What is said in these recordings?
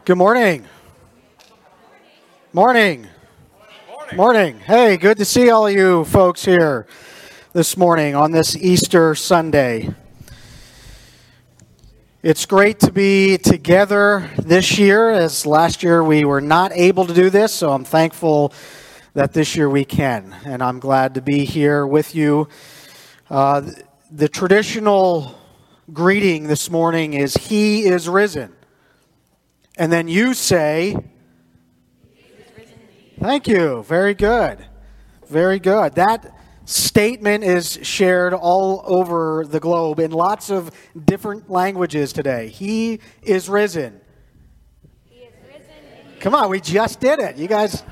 Good morning. Morning. Morning. Hey, good to see all of you folks here this morning on this Easter Sunday. It's great to be together this year, as last year we were not able to do this, so I'm thankful that this year we can, and I'm glad to be here with you. The traditional greeting this morning is, "He is risen." And then you say, "Thank you." Very good. Very good. That statement is shared all over the globe in lots of different languages today. He is risen. He is risen. Come on, we just did it. You guys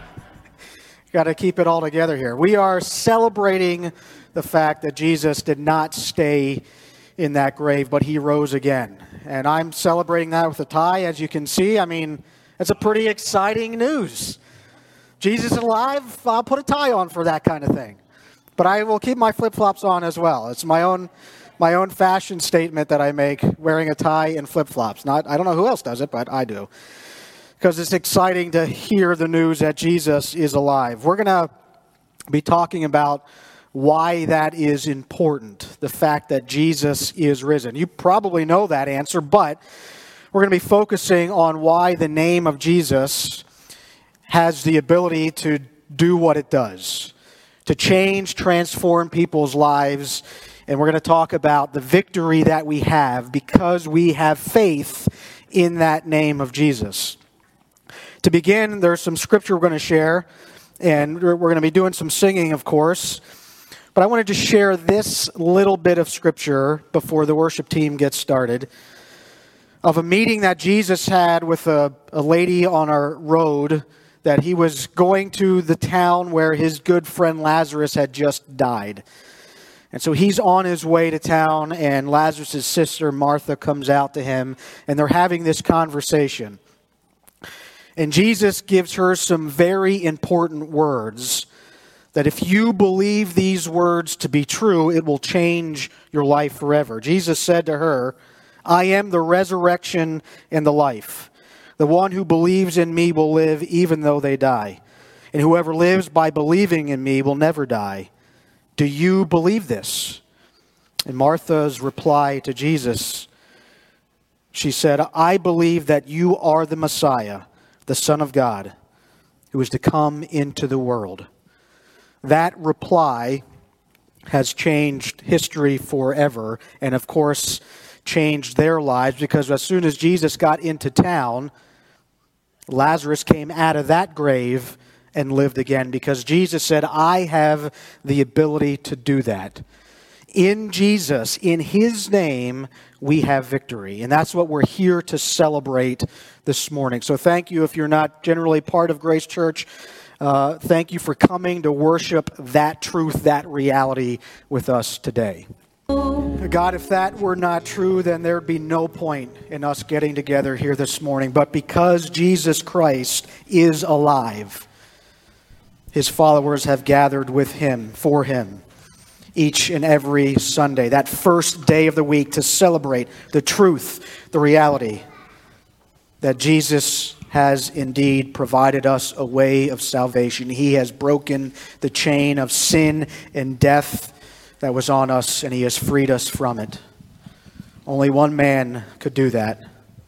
got to keep it all together here. We are celebrating the fact that Jesus did not stay in that grave, but he rose again. And I'm celebrating that with a tie, as you can see. I mean, it's a pretty exciting news. Jesus is alive, I'll put a tie on for that kind of thing. But I will keep my flip-flops on as well. It's my own fashion statement that I make, wearing a tie and flip-flops. I don't know who else does it, but I do. Because it's exciting to hear the news that Jesus is alive. We're going to be talking about why that is important, the fact that Jesus is risen. You probably know that answer, but we're going to be focusing on why the name of Jesus has the ability to do what it does, to change, transform people's lives. And we're going to talk about the victory that we have because we have faith in that name of Jesus. To begin, there's some scripture we're going to share, and we're going to be doing some singing, of course. But I wanted to share this little bit of scripture before the worship team gets started, of a meeting that Jesus had with a lady on our road, that he was going to the town where his good friend Lazarus had just died. And so he's on his way to town, and Lazarus' sister Martha comes out to him, and they're having this conversation. And Jesus gives her some very important words that if you believe these words to be true, it will change your life forever. Jesus said to her, "I am the resurrection and the life. The one who believes in me will live even though they die. And whoever lives by believing in me will never die. Do you believe this?" And Martha's reply to Jesus, she said, "I believe that you are the Messiah, the Son of God, who is to come into the world." That reply has changed history forever, and of course changed their lives, because as soon as Jesus got into town, Lazarus came out of that grave and lived again, because Jesus said, "I have the ability to do that." In Jesus, in his name, we have victory. And that's what we're here to celebrate this morning. So thank you if you're not generally part of Grace Church. Thank you for coming to worship that truth, that reality with us today. God, if that were not true, then there'd be no point in us getting together here this morning. But because Jesus Christ is alive, his followers have gathered with him, for him, each and every Sunday, that first day of the week, to celebrate the truth, the reality that Jesus has indeed provided us a way of salvation. He has broken the chain of sin and death that was on us, and he has freed us from it. Only one man could do that.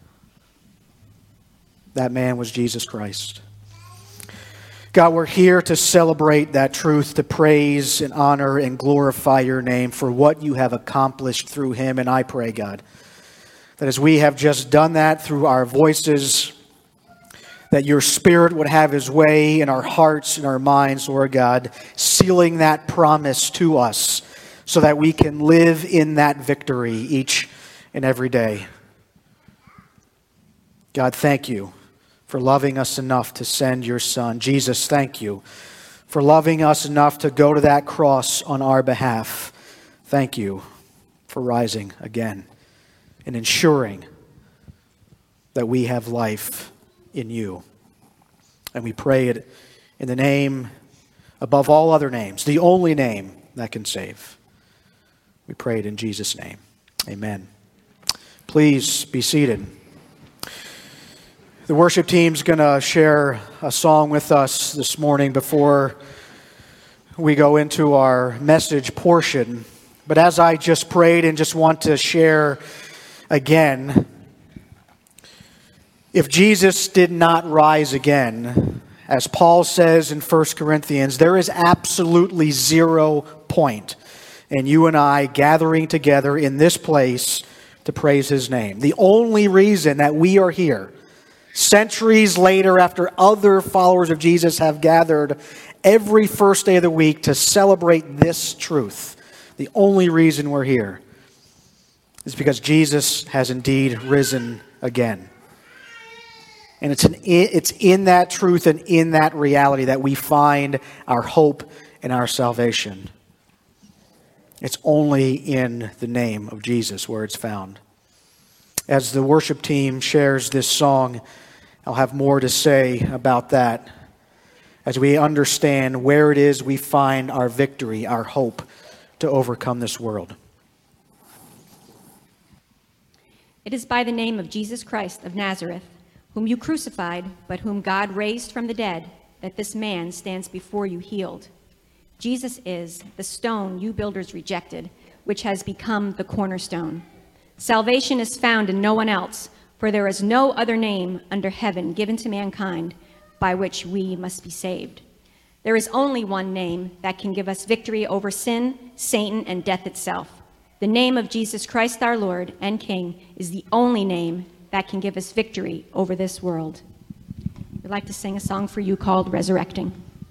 That man was Jesus Christ. God, we're here to celebrate that truth, to praise and honor and glorify your name for what you have accomplished through him. And I pray, God, that as we have just done that through our voices, that your Spirit would have his way in our hearts and our minds, Lord God, sealing that promise to us so that we can live in that victory each and every day. God, thank you for loving us enough to send your Son. Jesus, thank you for loving us enough to go to that cross on our behalf. Thank you for rising again and ensuring that we have life in you. And we pray it in the name above all other names, the only name that can save. We pray it in Jesus' name. Amen. Please be seated. The worship team's going to share a song with us this morning before we go into our message portion. But as I just prayed and just want to share again, if Jesus did not rise again, as Paul says in 1 Corinthians, there is absolutely 0 point in you and I gathering together in this place to praise his name. The only reason that we are here, centuries later after other followers of Jesus have gathered every first day of the week to celebrate this truth, the only reason we're here is because Jesus has indeed risen again. And it's in that truth and in that reality that we find our hope and our salvation. It's only in the name of Jesus where it's found. As the worship team shares this song, I'll have more to say about that as we understand where it is we find our victory, our hope to overcome this world. It is by the name of Jesus Christ of Nazareth, whom you crucified, but whom God raised from the dead, that this man stands before you healed. Jesus is the stone you builders rejected, which has become the cornerstone. Salvation is found in no one else, for there is no other name under heaven given to mankind by which we must be saved. There is only one name that can give us victory over sin, Satan, and death itself. The name of Jesus Christ our Lord and King is the only name that can give us victory over this world. We'd like to sing a song for you called Resurrecting.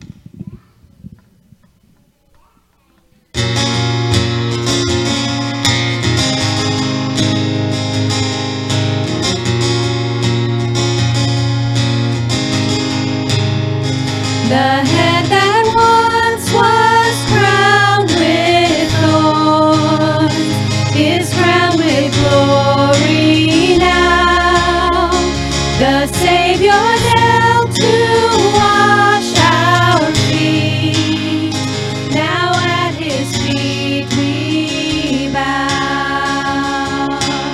The head that once was crowned with thorns is crowned with glory now. The Savior knelt to wash our feet. Now at his feet we bow.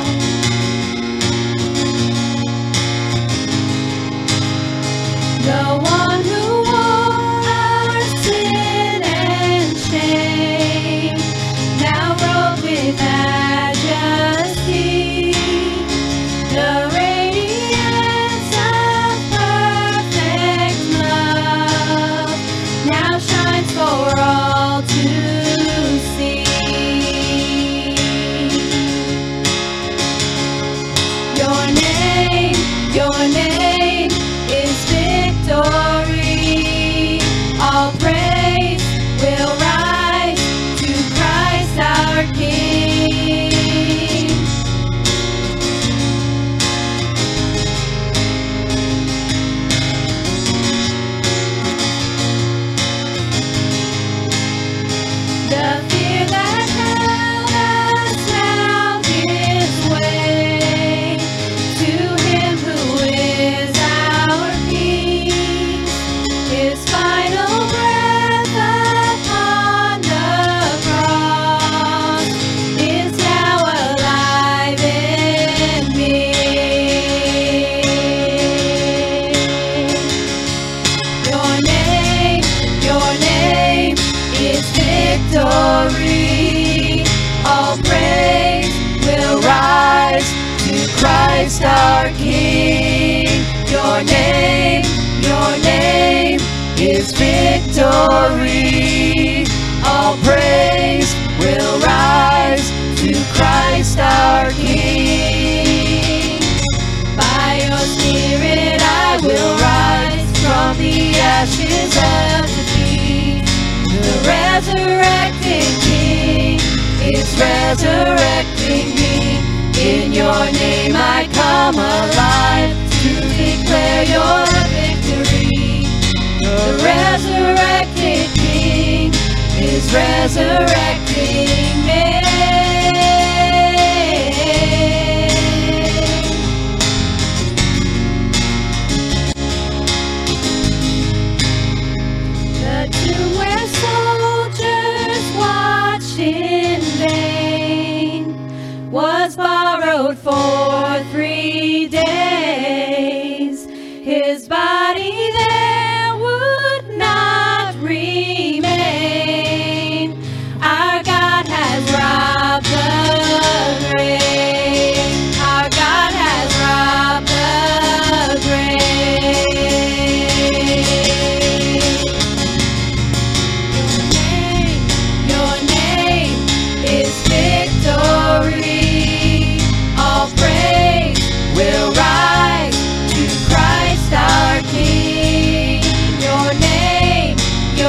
The one who our sin and shame, now robed with majesty, the radiance of perfect love now shines for all to see. Your name is victory. All praise will rise to Christ our King. The fear that held us now gives way to him who is our peace. His final breath upon the cross is now alive in me. Your name is victory. All praise will rise to Christ our King. Your name is victory. All praise will rise to Christ our King. By your Spirit I will rise from the ashes of defeat. The resurrected King is resurrecting me. In your name I come alive to declare your victory. The resurrected King is resurrecting me. The tomb where soldiers watched in vain was borrowed for 3 days. his body there would not remain. Our God has robbed the grave. Our God has robbed the grave. Your name is victory. All praise will rise to Christ our King. Your name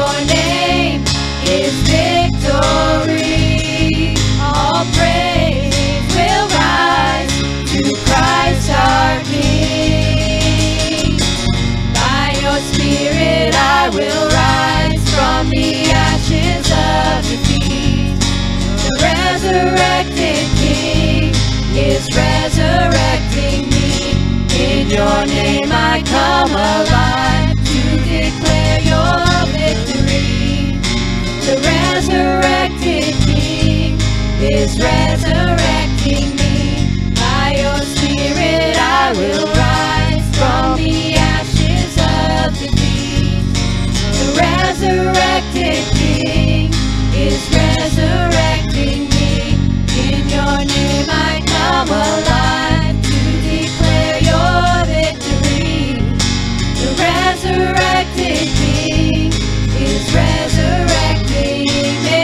is victory. All praise will rise to Christ our King. By your Spirit I will rise from the ashes of defeat. The resurrected King is resurrecting me. In your name I come alive to declare your victory. The resurrected King is resurrecting me. By your Spirit I will rise from the ashes of defeat. The resurrected King is resurrecting me. In your name I come alive to declare your victory. The resurrected King is resurrecting me.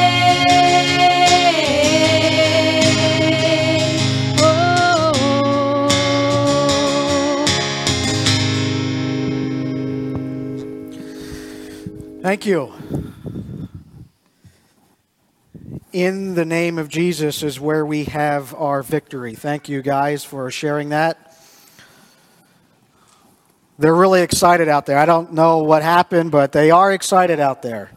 Oh. Thank you. In the name of Jesus is where we have our victory. Thank you guys for sharing that. They're really excited out there. I don't know what happened, but they are excited out there.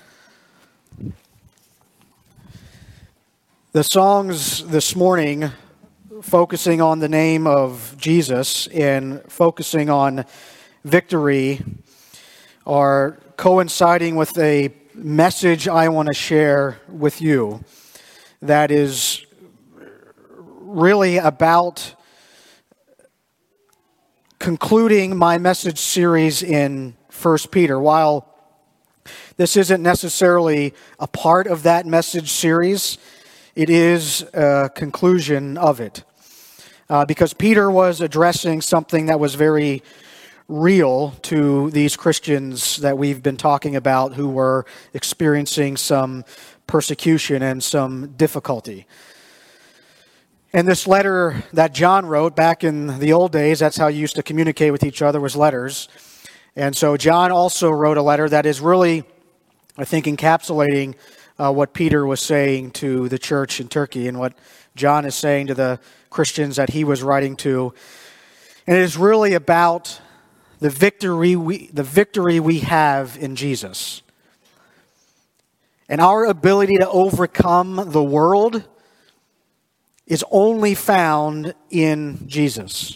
The songs this morning, focusing on the name of Jesus and focusing on victory, are coinciding with a message I want to share with you that is really about concluding my message series in 1 Peter. While this isn't necessarily a part of that message series, it is a conclusion of it. Because Peter was addressing something that was very real to these Christians that we've been talking about who were experiencing some persecution and some difficulty. And this letter that John wrote back in the old days, that's how you used to communicate with each other, was letters. And so John also wrote a letter that is really, I think, encapsulating what Peter was saying to the church in Turkey and what John is saying to the Christians that he was writing to. And it is really about the victory we have in Jesus. And our ability to overcome the world is only found in Jesus.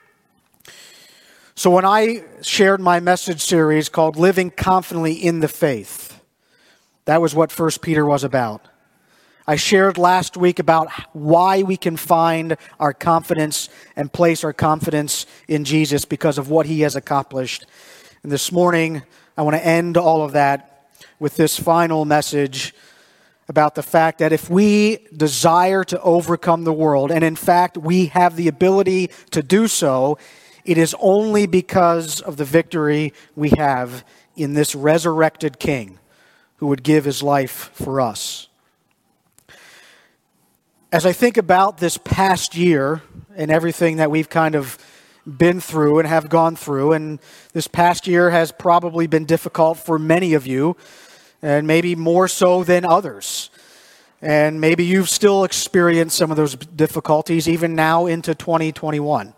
So when I shared my message series called Living Confidently in the Faith, that was what 1 Peter was about. I shared last week about why we can find our confidence and place our confidence in Jesus because of what he has accomplished. And this morning, I want to end all of that with this final message about the fact that if we desire to overcome the world, and in fact we have the ability to do so, it is only because of the victory we have in this resurrected King who would give his life for us. As I think about this past year and everything that we've kind of been through and have gone through, and this past year has probably been difficult for many of you, and maybe more so than others. And maybe you've still experienced some of those difficulties even now into 2021.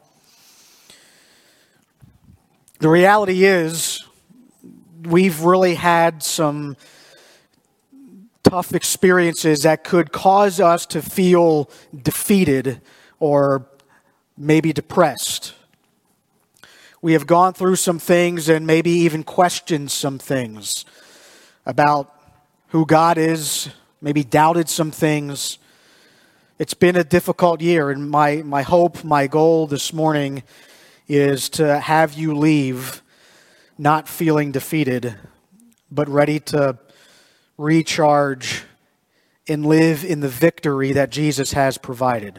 The reality is, we've really had some tough experiences that could cause us to feel defeated or maybe depressed. We have gone through some things and maybe even questioned some things about who God is, maybe doubted some things. It's been a difficult year, and my hope, my goal this morning is to have you leave not feeling defeated, but ready to recharge and live in the victory that Jesus has provided.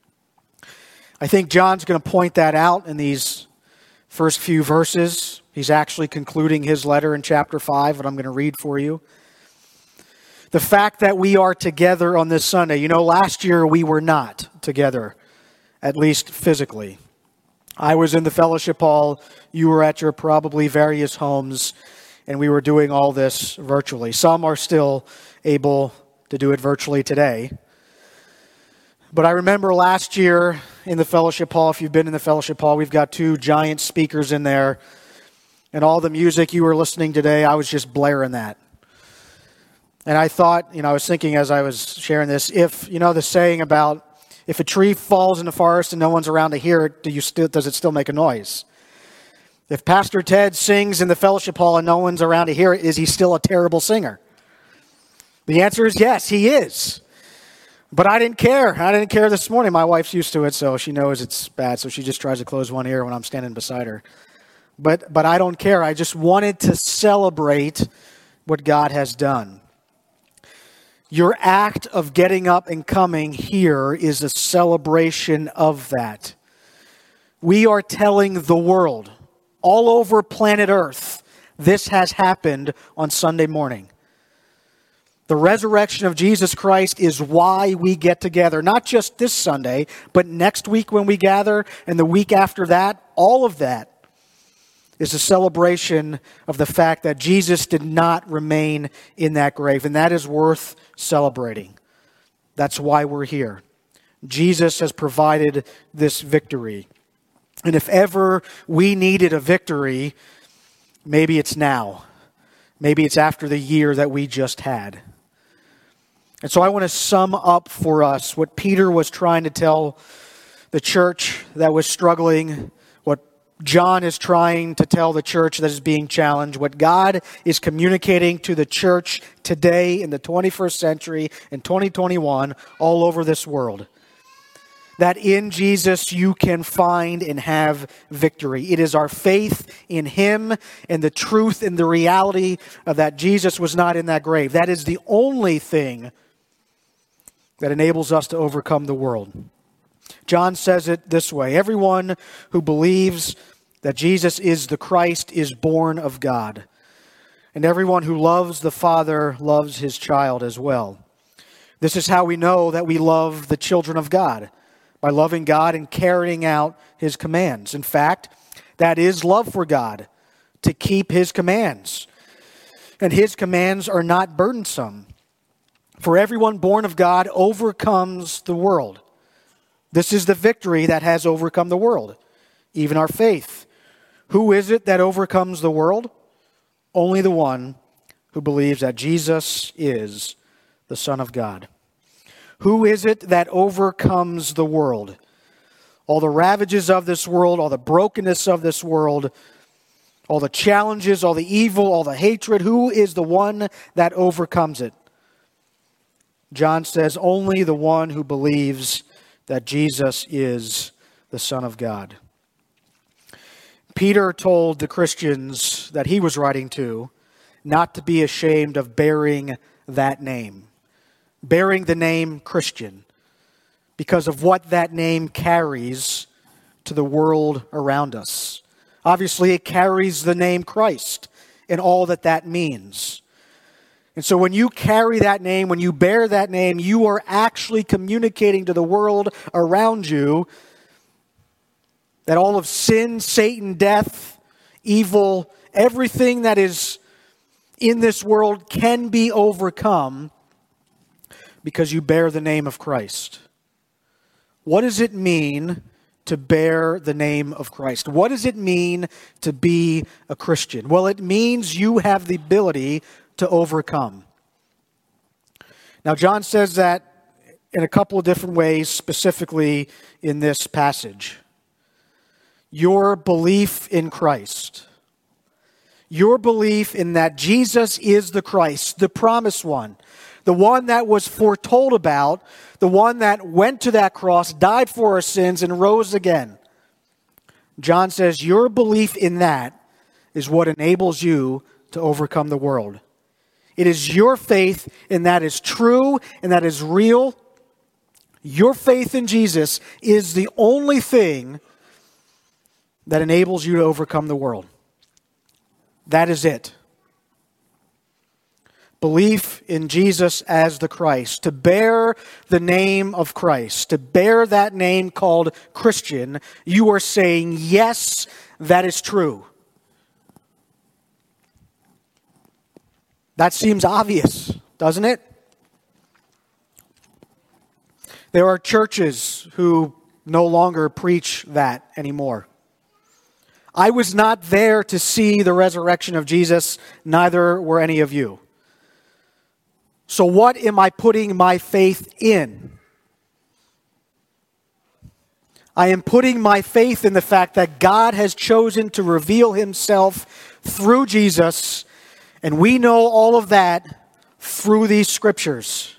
I think John's going to point that out in these first few verses. He's actually concluding his letter in chapter 5, what I'm going to read for you. The fact that we are together on this Sunday. You know, last year we were not together, at least physically. I was in the fellowship hall. You were at your probably various homes, and we were doing all this virtually. Some are still able to do it virtually today. But I remember last year in the fellowship hall, if you've been in the fellowship hall, we've got 2 giant speakers in there. And all the music you were listening today, I was just blaring that. And I thought, I was thinking as I was sharing this, if, the saying about if a tree falls in the forest and no one's around to hear it, does it still make a noise? If Pastor Ted sings in the fellowship hall and no one's around to hear it, is he still a terrible singer? The answer is yes, he is. But I didn't care. I didn't care this morning. My wife's used to it, so she knows it's bad, so she just tries to close one ear when I'm standing beside her. But I don't care. I just wanted to celebrate what God has done. Your act of getting up and coming here is a celebration of that. We are telling the world, all over planet Earth, this has happened on Sunday morning. The resurrection of Jesus Christ is why we get together, not just this Sunday, but next week when we gather, and the week after that. All of that is a celebration of the fact that Jesus did not remain in that grave, and that is worth celebrating. That's why we're here. Jesus has provided this victory. And if ever we needed a victory, maybe it's now. Maybe it's after the year that we just had. And so I want to sum up for us what Peter was trying to tell the church that was struggling, what John is trying to tell the church that is being challenged, what God is communicating to the church today in the 21st century, in 2021, all over this world. That in Jesus you can find and have victory. It is our faith in Him and the truth and the reality of that Jesus was not in that grave. That is the only thing that enables us to overcome the world. John says it this way: everyone who believes that Jesus is the Christ is born of God. And everyone who loves the Father loves his child as well. This is how we know that we love the children of God, by loving God and carrying out His commands. In fact, that is love for God, to keep His commands. And His commands are not burdensome. For everyone born of God overcomes the world. This is the victory that has overcome the world, even our faith. Who is it that overcomes the world? Only the one who believes that Jesus is the Son of God. Who is it that overcomes the world? All the ravages of this world, all the brokenness of this world, all the challenges, all the evil, all the hatred. Who is the one that overcomes it? John says, only the one who believes that Jesus is the Son of God. Peter told the Christians that he was writing to not to be ashamed of bearing that name, bearing the name Christian, because of what that name carries to the world around us. Obviously, it carries the name Christ and all that that means. And so when you carry that name, when you bear that name, you are actually communicating to the world around you that all of sin, Satan, death, evil, everything that is in this world can be overcome because you bear the name of Christ. What does it mean to bear the name of Christ? What does it mean to be a Christian? Well, it means you have the ability to overcome. Now, John says that in a couple of different ways, specifically in this passage. Your belief in Christ. Your belief in that Jesus is the Christ, the promised one, the one that was foretold about, the one that went to that cross, died for our sins, and rose again. John says your belief in that is what enables you to overcome the world. It is your faith in that is true and that is real. Your faith in Jesus is the only thing that enables you to overcome the world. That is it. Belief in Jesus as the Christ, to bear the name of Christ, to bear that name called Christian, you are saying, yes, that is true. That seems obvious, doesn't it? There are churches who no longer preach that anymore. I was not there to see the resurrection of Jesus, neither were any of you. So what am I putting my faith in? I am putting my faith in the fact that God has chosen to reveal himself through Jesus, and we know all of that through these scriptures.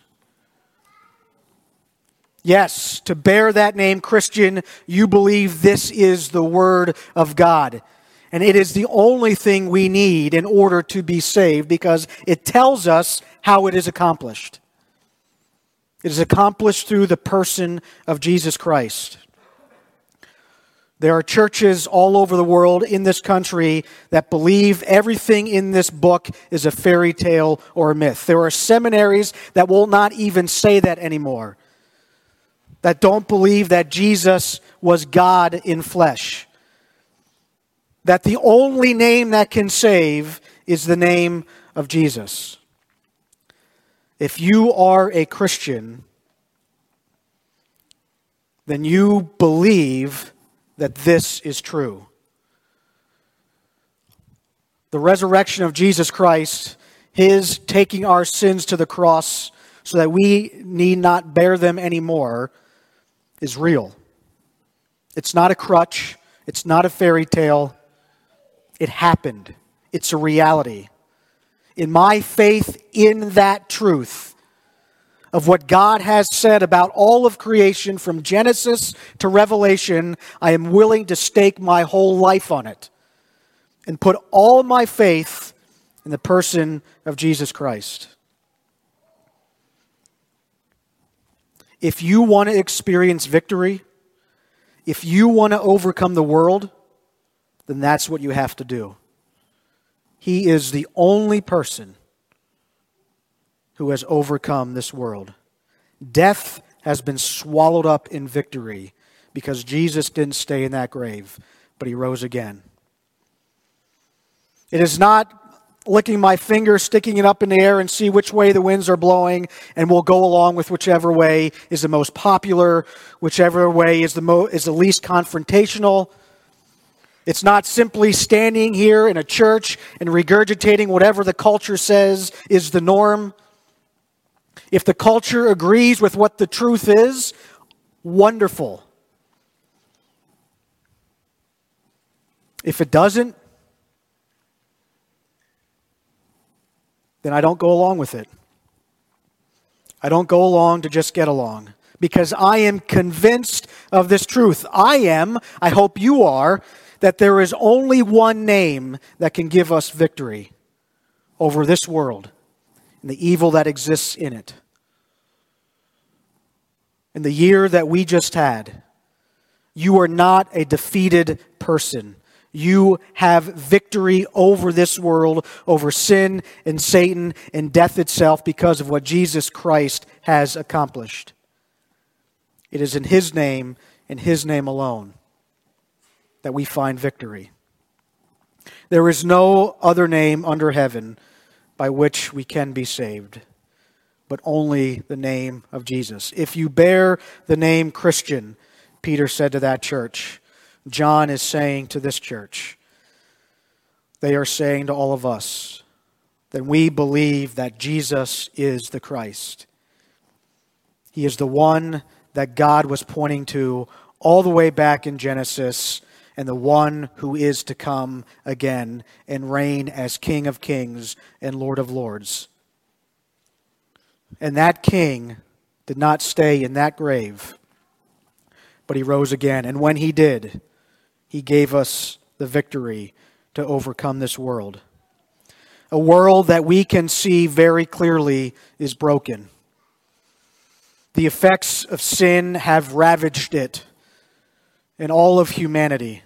Yes, to bear that name Christian, you believe this is the Word of God. And it is the only thing we need in order to be saved because it tells us how it is accomplished. It is accomplished through the person of Jesus Christ. There are churches all over the world in this country that believe everything in this book is a fairy tale or a myth. There are seminaries that will not even say that anymore, that don't believe that Jesus was God in flesh, that the only name that can save is the name of Jesus. If you are a Christian, then you believe that this is true. The resurrection of Jesus Christ, his taking our sins to the cross so that we need not bear them anymore, is real. It's not a crutch. It's not a fairy tale. It happened. It's a reality. In my faith in that truth of what God has said about all of creation from Genesis to Revelation, I am willing to stake my whole life on it and put all my faith in the person of Jesus Christ. If you want to experience victory, if you want to overcome the world, then that's what you have to do. He is the only person who has overcome this world. Death has been swallowed up in victory because Jesus didn't stay in that grave, but he rose again. It is not licking my finger, sticking it up in the air and see which way the winds are blowing, and we'll go along with whichever way is the most popular, whichever way is the least confrontational. It's not simply standing here in a church and regurgitating whatever the culture says is the norm. If the culture agrees with what the truth is, wonderful. If it doesn't, then I don't go along with it. I don't go along to just get along, because I am convinced of this truth. I hope you are, that there is only one name that can give us victory over this world and the evil that exists in it. In the year that we just had, you are not a defeated person. You have victory over this world, over sin and Satan and death itself because of what Jesus Christ has accomplished. It is in his name and his name alone that we find victory. There is no other name under heaven by which we can be saved, but only the name of Jesus. If you bear the name Christian, Peter said to that church, John is saying to this church, they are saying to all of us, that we believe that Jesus is the Christ. He is the one that God was pointing to all the way back in Genesis, and the one who is to come again and reign as King of Kings and Lord of Lords. And that King did not stay in that grave, but he rose again. And when he did, He gave us the victory to overcome this world. A world that we can see very clearly is broken. The effects of sin have ravaged it and all of humanity.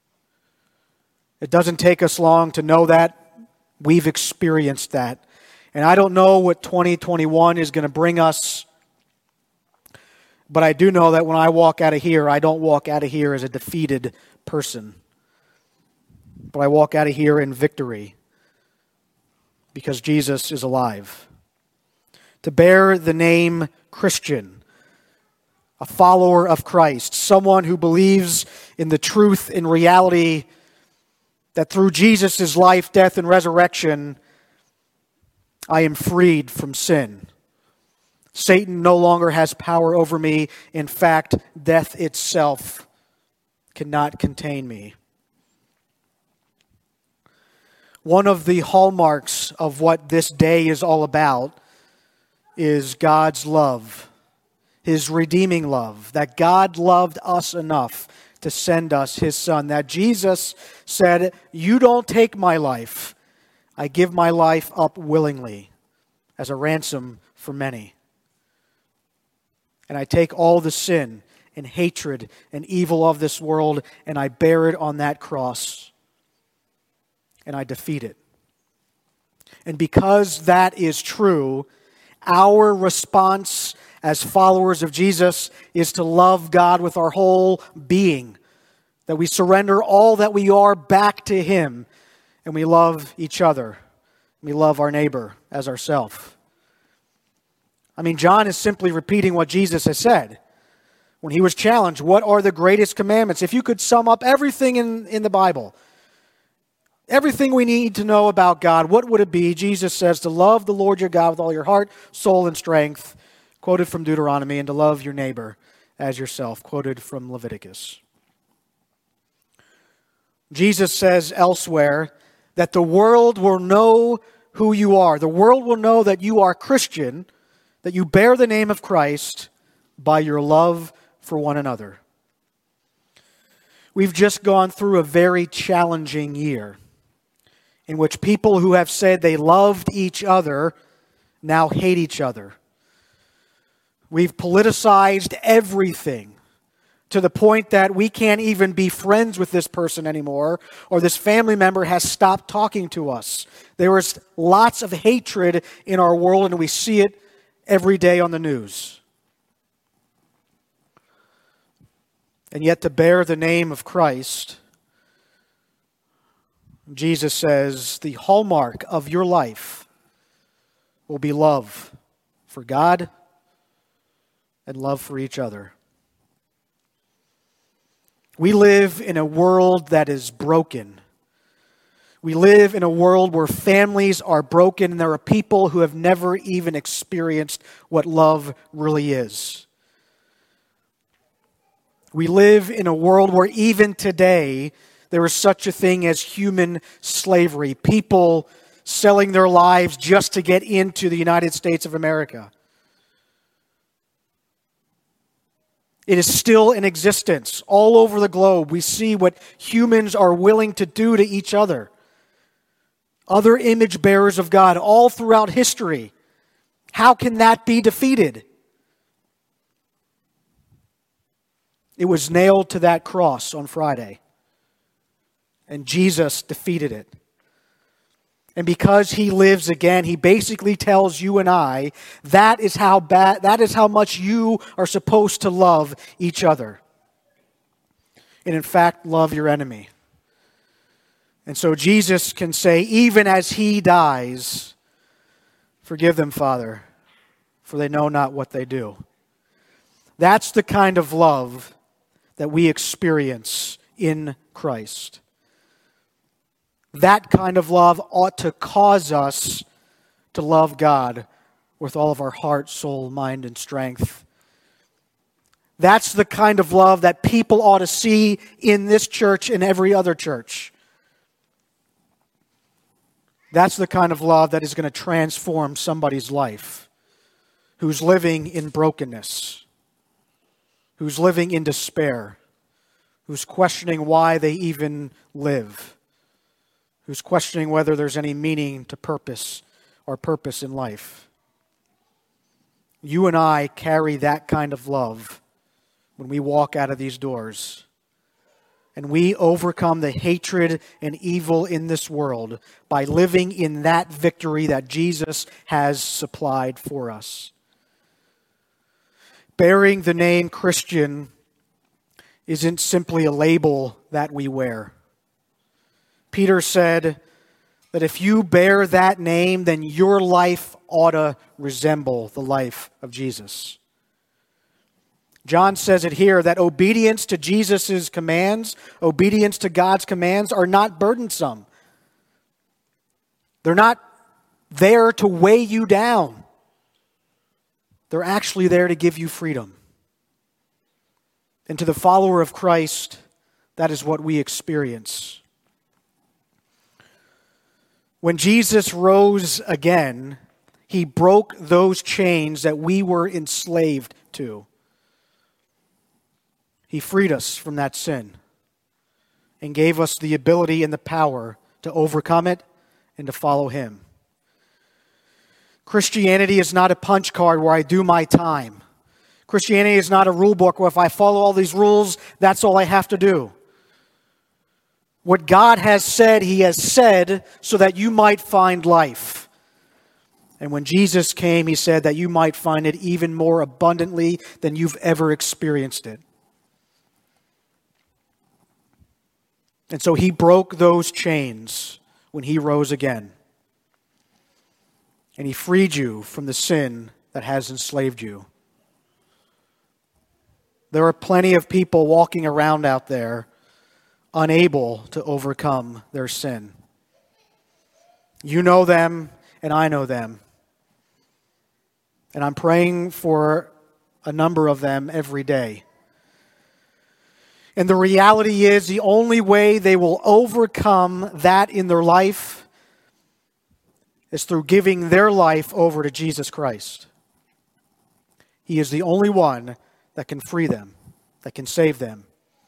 It doesn't take us long to know that. We've experienced that. And I don't know what 2021 is going to bring us, but I do know that when I walk out of here, I don't walk out of here as a defeated person. But I walk out of here in victory because Jesus is alive. To bear the name Christian, a follower of Christ, someone who believes in the truth and reality that through Jesus' life, death, and resurrection, I am freed from sin. Satan no longer has power over me. In fact, death itself cannot contain me. One of the hallmarks of what this day is all about is God's love, His redeeming love, that God loved us enough to send us His Son, that Jesus said, "You don't take my life. I give my life up willingly as a ransom for many. And I take all the sin and hatred and evil of this world and I bear it on that cross and I defeat it." And because that is true, our response as followers of Jesus is to love God with our whole being, that we surrender all that we are back to Him, and we love each other. We love our neighbor as ourselves. I mean, John is simply repeating what Jesus has said. When he was challenged, what are the greatest commandments? If you could sum up everything in the Bible, everything we need to know about God, what would it be? Jesus says to love the Lord your God with all your heart, soul, and strength, quoted from Deuteronomy, and to love your neighbor as yourself, quoted from Leviticus. Jesus says elsewhere that the world will know who you are. The world will know that you are Christian, that you bear the name of Christ by your love for one another. We've just gone through a very challenging year in which people who have said they loved each other now hate each other. We've politicized everything to the point that we can't even be friends with this person anymore, or this family member has stopped talking to us. There is lots of hatred in our world, and we see it every day on the news. And yet to bear the name of Christ, Jesus says the hallmark of your life will be love for God and love for each other. We live in a world that is broken. We live in a world where families are broken and there are people who have never even experienced what love really is. We live in a world where even today there is such a thing as human slavery. People selling their lives just to get into the United States of America. It is still in existence all over the globe. We see what humans are willing to do to each other. Other image bearers of God all throughout history. How can that be defeated? It was nailed to that cross on Friday. And Jesus defeated it. And because He lives again, He basically tells you and I that is how much you are supposed to love each other. And in fact, love your enemy. And so Jesus can say, even as He dies, forgive them, Father, for they know not what they do. That's the kind of love that we experience in Christ. That kind of love ought to cause us to love God with all of our heart, soul, mind, and strength. That's the kind of love that people ought to see in this church and every other church. That's the kind of love that is going to transform somebody's life who's living in brokenness, who's living in despair, who's questioning why they even live, who's questioning whether there's any meaning to purpose in life. You and I carry that kind of love when we walk out of these doors. And we overcome the hatred and evil in this world by living in that victory that Jesus has supplied for us. Bearing the name Christian isn't simply a label that we wear. Peter said that if you bear that name, then your life ought to resemble the life of Jesus. John says it here that obedience to Jesus' commands, obedience to God's commands are not burdensome. They're not there to weigh you down. They're actually there to give you freedom. And to the follower of Christ, that is what we experience. When Jesus rose again, he broke those chains that we were enslaved to. He freed us from that sin and gave us the ability and the power to overcome it and to follow him. Christianity is not a punch card where I do my time. Christianity is not a rule book where if I follow all these rules, that's all I have to do. What God has said, he has said so that you might find life. And when Jesus came, he said that you might find it even more abundantly than you've ever experienced it. And so he broke those chains when he rose again. And he freed you from the sin that has enslaved you. There are plenty of people walking around out there unable to overcome their sin. You know them, and I know them. And I'm praying for a number of them every day. And the reality is, the only way they will overcome that in their life is through giving their life over to Jesus Christ. He is the only one that can free them, that can save them.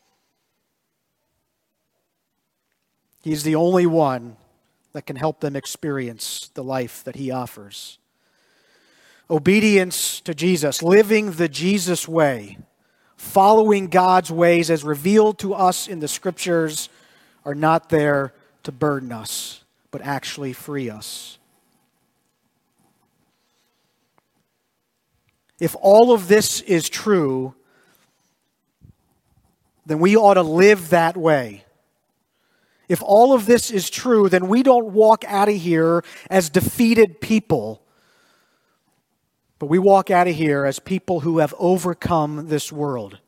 He's the only one that can help them experience the life that he offers. Obedience to Jesus, living the Jesus way, following God's ways as revealed to us in the Scriptures, are not there to burden us, but actually free us. If all of this is true, then we ought to live that way. If all of this is true, then we don't walk out of here as defeated people, but we walk out of here as people who have overcome this world.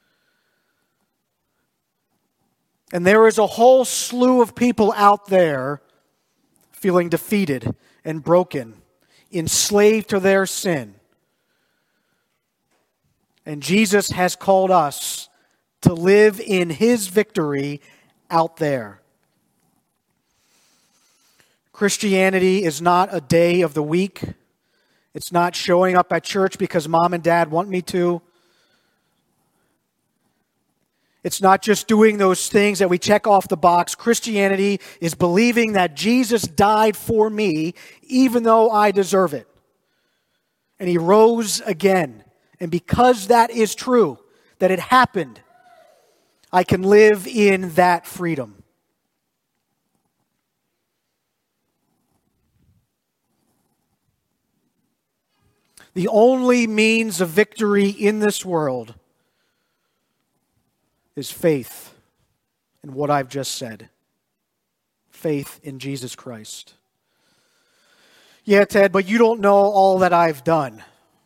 And there is a whole slew of people out there feeling defeated and broken, enslaved to their sin. And Jesus has called us to live in his victory out there. Christianity is not a day of the week. It's not showing up at church because mom and dad want me to. It's not just doing those things that we check off the box. Christianity is believing that Jesus died for me even though I deserve it. And he rose again. And because that is true, that it happened, I can live in that freedom. The only means of victory in this world is faith in what I've just said. Faith in Jesus Christ. Yeah, Ted, but you don't know all that I've done.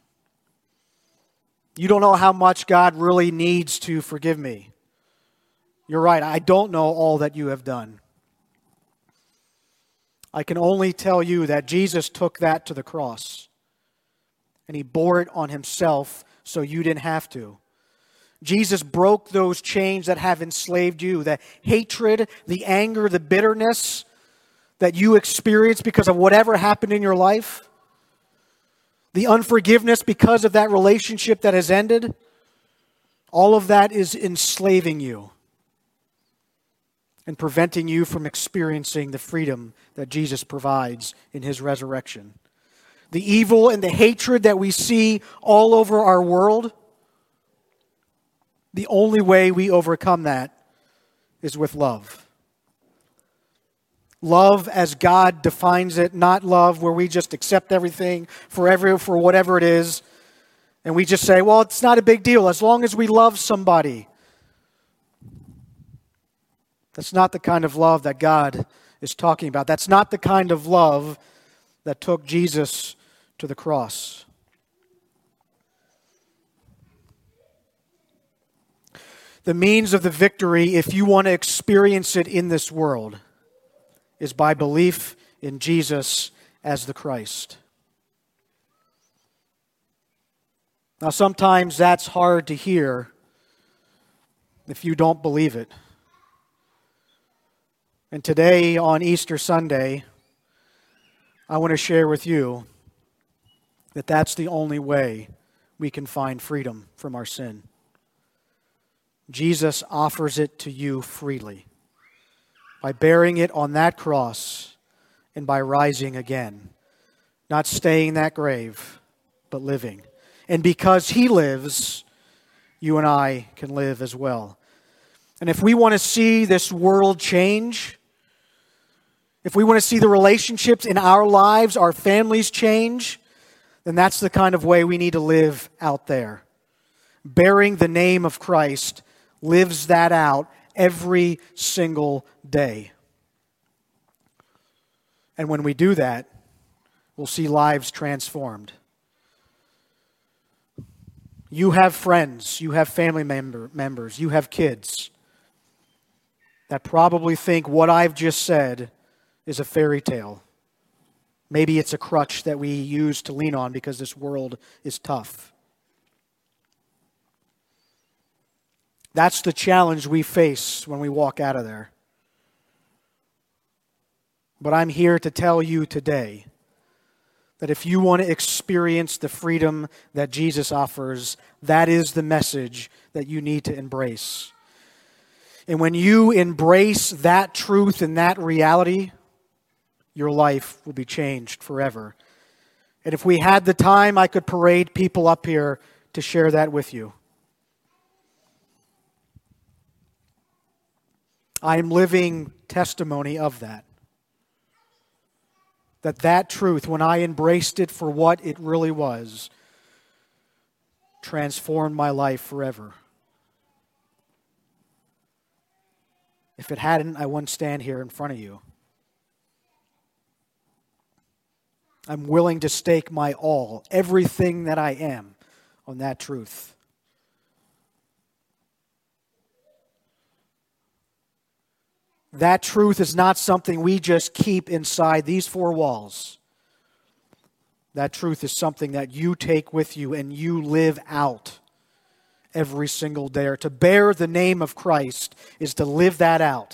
You don't know how much God really needs to forgive me. You're right, I don't know all that you have done. I can only tell you that Jesus took that to the cross. And he bore it on himself so you didn't have to. Jesus broke those chains that have enslaved you. The hatred, the anger, the bitterness that you experience because of whatever happened in your life. The unforgiveness because of that relationship that has ended. All of that is enslaving you. and preventing you from experiencing the freedom that Jesus provides in his resurrection. The evil and the hatred that we see all over our world, the only way we overcome that is with love. Love as God defines it, not love where we just accept everything for whatever it is, and we just say, well, it's not a big deal as long as we love somebody. That's not the kind of love that God is talking about. That's not the kind of love that took Jesus to the cross. The means of the victory, if you want to experience it in this world, is by belief in Jesus as the Christ. Now, sometimes that's hard to hear if you don't believe it. And today, on Easter Sunday, I want to share with you that that's the only way we can find freedom from our sin. Jesus offers it to you freely by bearing it on that cross and by rising again, not staying in that grave, but living. And because he lives, you and I can live as well. And if we want to see this world change, if we want to see the relationships in our lives, our families change, then that's the kind of way we need to live out there. Bearing the name of Christ lives that out every single day. And when we do that, we'll see lives transformed. You have friends, you have family members, you have kids that probably think what I've just said is a fairy tale. Maybe it's a crutch that we use to lean on because this world is tough. That's the challenge we face when we walk out of there. But I'm here to tell you today that if you want to experience the freedom that Jesus offers, that is the message that you need to embrace. And when you embrace that truth and that reality, your life will be changed forever. And if we had the time, I could parade people up here to share that with you. I am living testimony of that. That truth, when I embraced it for what it really was, transformed my life forever. If it hadn't, I wouldn't stand here in front of you. I'm willing to stake my all, everything that I am, on that truth. That truth is not something we just keep inside these four walls. That truth is something that you take with you and you live out every single day. Or to bear the name of Christ is to live that out,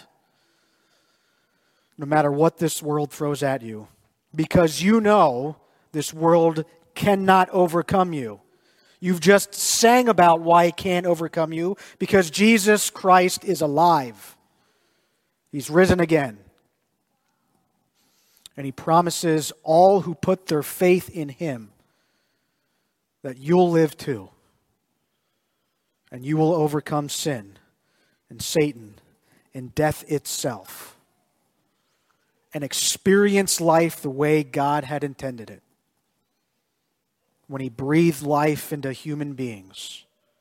no matter what this world throws at you. Because you know this world cannot overcome you. You've just sang about why it can't overcome you, because Jesus Christ is alive. He's risen again. And he promises all who put their faith in him that you'll live too. And you will overcome sin and Satan and death itself. And experience life the way God had intended it. When he breathed life into human beings.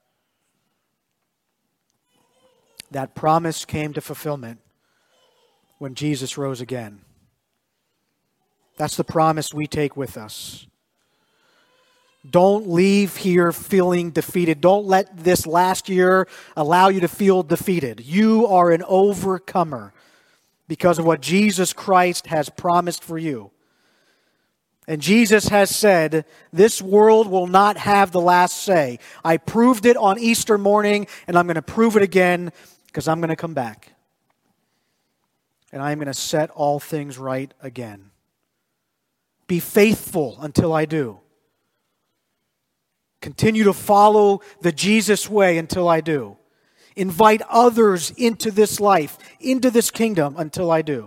That promise came to fulfillment when Jesus rose again. That's the promise we take with us. Don't leave here feeling defeated. Don't let this last year allow you to feel defeated. You are an overcomer because of what Jesus Christ has promised for you. And Jesus has said, this world will not have the last say. I proved it on Easter morning, and I'm going to prove it again because I'm going to come back. And I'm going to set all things right again. Be faithful until I do. Continue to follow the Jesus way until I do. invite others into this life, into this kingdom until I do.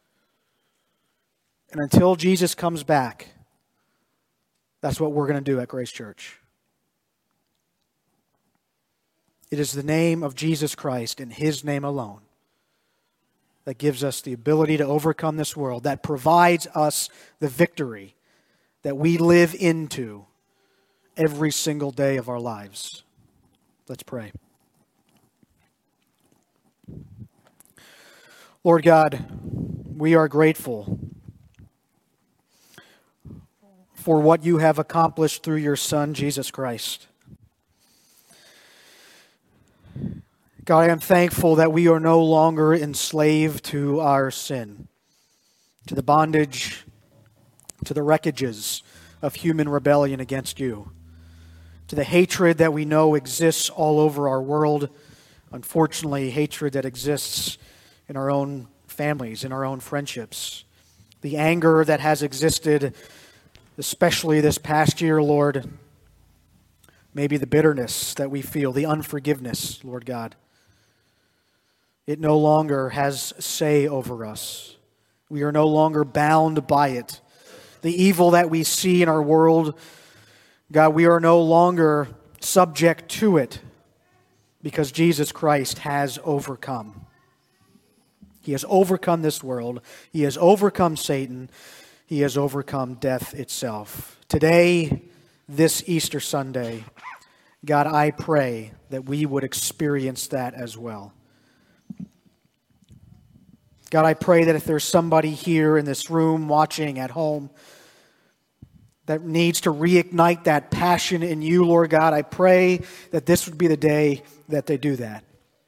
And until Jesus comes back, that's what we're going to do at Grace Church. It is the name of Jesus Christ and His name alone that gives us the ability to overcome this world, that provides us the victory that we live into every single day of our lives. Let's pray. Lord God, we are grateful for what you have accomplished through your Son, Jesus Christ. God, I am thankful that we are no longer enslaved to our sin, to the bondage, to the wreckages of human rebellion against you, to the hatred that we know exists all over our world, unfortunately, hatred that exists in our own families, in our own friendships, the anger that has existed, especially this past year, Lord, maybe the bitterness that we feel, the unforgiveness, Lord God. It no longer has say over us. We are no longer bound by it. The evil that we see in our world, God, we are no longer subject to it because Jesus Christ has overcome. He has overcome this world. He has overcome Satan. He has overcome death itself. Today, this Easter Sunday, God, I pray that we would experience that as well. God, I pray that if there's somebody here in this room watching at home that needs to reignite that passion in you, Lord God, I pray that this would be the day that they do that.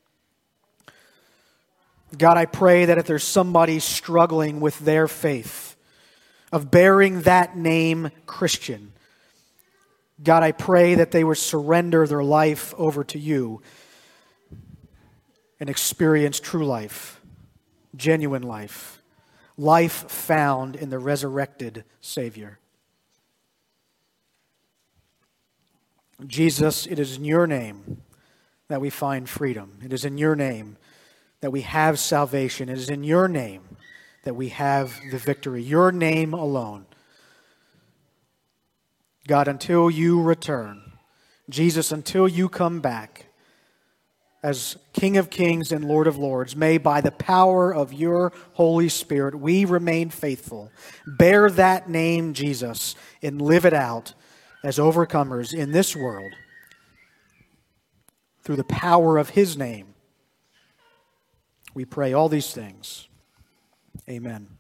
God, I pray that if there's somebody struggling with their faith, of bearing that name Christian, God, I pray that they would surrender their life over to you and experience true life. Genuine life, life found in the resurrected Savior. Jesus, it is in your name that we find freedom. It is in your name that we have salvation. It is in your name that we have the victory. Your name alone. God, until you return, Jesus, until you come back, as King of Kings and Lord of Lords, may by the power of your Holy Spirit we remain faithful, bear that name, Jesus, and live it out as overcomers in this world through the power of His name. We pray all these things. Amen.